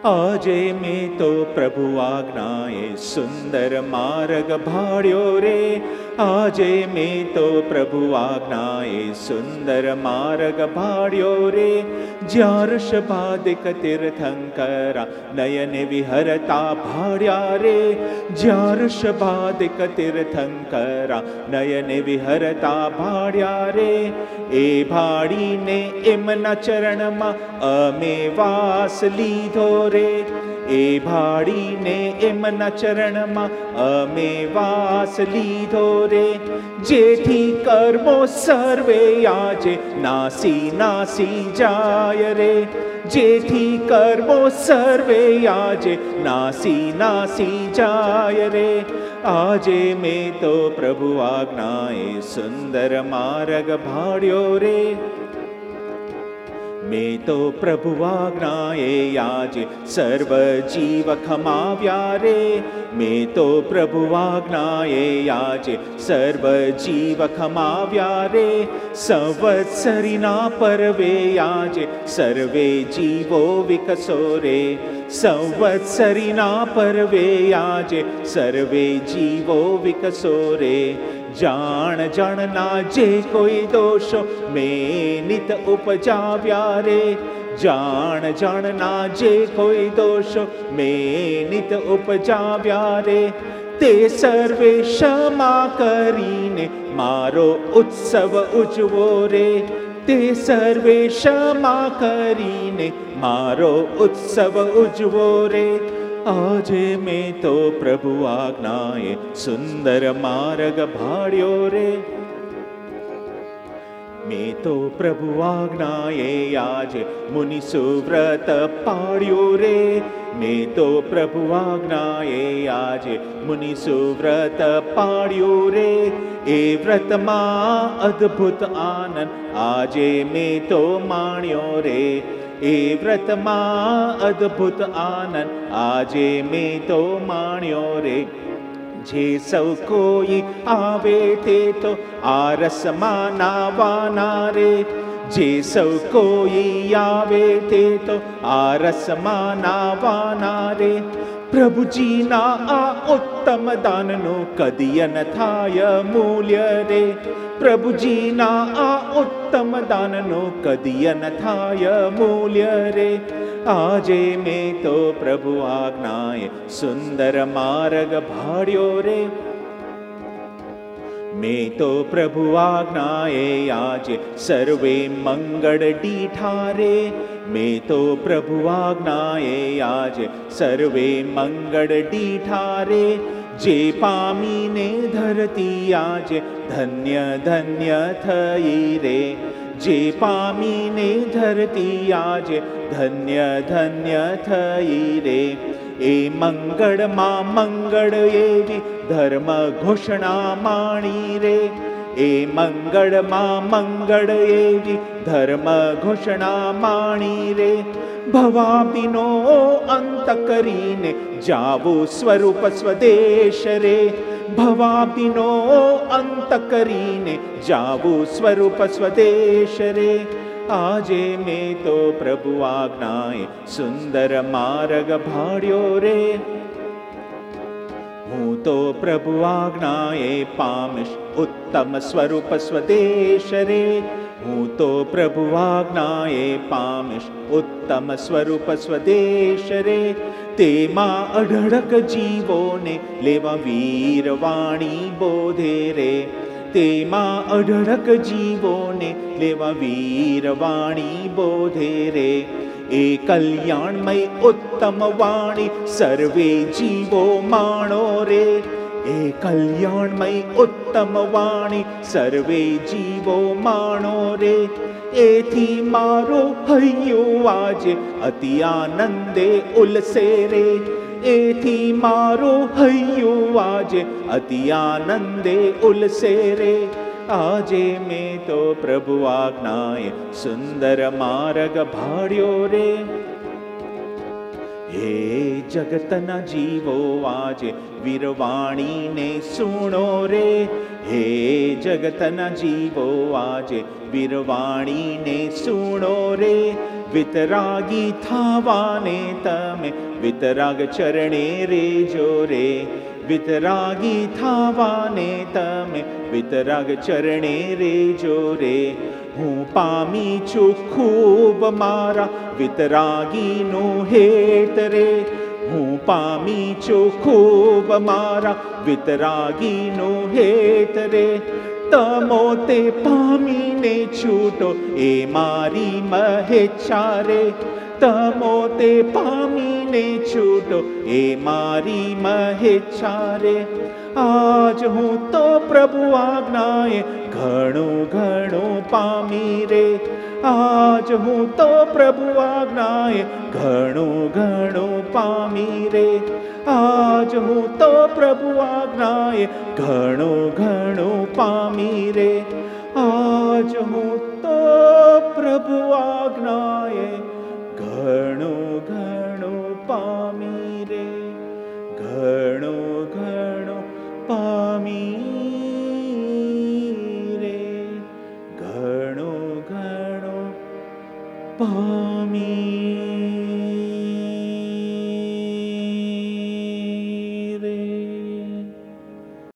આજે મેં તો પ્રભુ આજ્ઞાએ સુંદર માર્ગ ભાળ્યો રે. આજે મેં તો પ્રભુ આજ્ઞાએ સુંદર માર્ગ ભાળ્યો રે. જ્યાં ઋષભાદિક તીર્થંકરા નયને વિહરતા ભાળ્યા રે. જ્યાં ઋષભાદિક તીર્થંકરા નયને વિહરતા ભાળ્યા રે. એ ભાળીને એમના ચરણમાં અમે વાસ લીધો રે. એ ભાળીને એમના ચરણમાં અમે વાસ લીધો રે. જેથી કર્મો સર્વે આજે નાસી નાસી જાય રે. જેથી કર્મો સર્વે આજે નાસી નાસી જાય રે. આજે મેં તો પ્રભુ આજ્ઞાએ સુંદર માર્ગ ભાળ્યો રે. મેં તો પ્રભુ આજ્ઞાએ આજે સર્વ જીવ ખમાવ્યા રે. મેં તો પ્રભુ આજ્ઞાએ આજે સર્વ જીવ ખમાવ્યા રે. સંવત્સરીના પર્વે આજે સર્વે જીવો વિકસો રે. સંવત્સરીના પર્વે આજે સર્વે જીવો વિકસો રે. જાણ જાણના જે કોઈ દોષો મેં નિત ઉપજાવ્યા રે. જાણ જાણના જે કોઈ દોષો મેં નિત ઉપજાવ્યા રે. તે સર્વે ક્ષમા કરીને મારો ઉત્સવ ઉજવો રે. તે સર્વે ક્ષમા કરીને મારો ઉત્સવ ઉજવો રે. આજે મેં તો પ્રભુ આજ્ઞાએ સુંદર માર્ગ ભાળ્યો રે. મેં તો પ્રભુ આજ્ઞાએ આજે મુનિ સુવ્રત પાળ્યું રે. મેં તો પ્રભુ આજ્ઞાએ આજે મુનિ સુવ્રત પાળ્યું રે. એ વ્રતમાં અદ્ભુત આનંદ આજે મેં તો માણ્યો રે. એ વ્રતમાં અદ્ભુત આનંદ આજે મેં તો માણ્યો રે. જે સૌ કોઈ આવે તે તો આ રસમાં નાવાના રે. જે સૌ કોઈ આવે તે તો આ રસમાં નાવાના રે. પ્રભુજીના આ ઉત્તમ દાનનું કદીય ન થાય મૂલ્ય રે. પ્રભુજીના આ ઉત્તમ દાનનું કદીય ન થાય મૂલ્ય રે. આજે મેં તો પ્રભુ આજ્ઞાએ સુંદર માર્ગ ભાળ્યો રે. મેં તો પ્રભુ આજ્ઞાએ આજે સર્વે મંગળ દીઠા રે. મેં તો પ્રભુ આજ્ઞાએ આજે સર્વે મંગળ દીઠા રે. જે પામીને ધરતી આજે ધન્ય ધન્ય થઈ રે. જે પામીને ધરતી આજે ધન્ય ધન્ય થઈ રે. એ મંગળમાં મંગળ એવી ધર્મ ઘોષણા માણી રે. એ મંગળમાં મંગળ એવી ધર્મ ઘોષણા માણી રે. ભવાબ્દીનો અંત કરીને જાવું સ્વરૂપ સ્વદેશ રે. ભવાબ્દીનો અંત કરીને જાવું સ્વરૂપ સ્વદેશ રે. આજે મેં તો પ્રભુ આજ્ઞાએ સુંદર માર્ગ ભાળ્યો રે. હું તો પ્રભુ આજ્ઞાએ પામીશ ઉત્તમ સ્વરૂપ સ્વદેશ રે. હું તો પ્રભુ આજ્ઞાએ પામીશ ઉત્તમ સ્વરૂપ સ્વદેશ રે. તેમાં અઢળક જીવોને લેવા વીરવાણી બોધે રે. તેમાં અઢળક જીવોને લેવા વીરવાણી બોધે રે. એ કલ્યાણમય ઉત્તમ વાણી સર્વે જીવો માણો રે. એ કલ્યાણમય ઉત્તમ વાણી સર્વે જીવો માણો રે. એથી મારો હૈયું આજે અતિ આનંદે ઉલસે રે. એથી મારો હૈયું આજે અતિ આનંદે ઉલસે રે. આજે મેં તો પ્રભુ આજ્ઞાએ સુંદર માર્ગ ભાળ્યો રે. હે જગતના જીવો આજે વીરવાણીને સુણો રે. હે જગતના જીવો આજે વીરવાણીને સુણો રે. વિતરાગી થવાને તમે વિતરાગ ચરણે રેજો રે. વિતરાગી થવાને તમે વિતરાગ ચરણે રેજો રે. હું પામી છું ખૂબ મારા વિતરાગીનું હેત રે. હું પામી છું ખૂબ મારા વિતરાગીનું હેત રે. તમો તે પામીને છૂટો એ મારી મહેચ્છા રે. તમો તે પામીને છૂટો એ મારી મહેચ્છા રે. આજ હું તો પ્રભુ આજ્ઞાએ ઘણું ઘણું પામી રે. આજ હું તો પ્રભુ આજ્ઞાએ ઘણું ઘણું પામી રે. આજ હું તો પ્રભુ આજ્ઞાએ ઘણું ઘણું પામી રે. આજ હું તો પ્રભુ આજ્ઞાએ ઘણું ઘણું પામી રે. ઘણું ઘણું પામી રે. ઘણું ઘણું પામી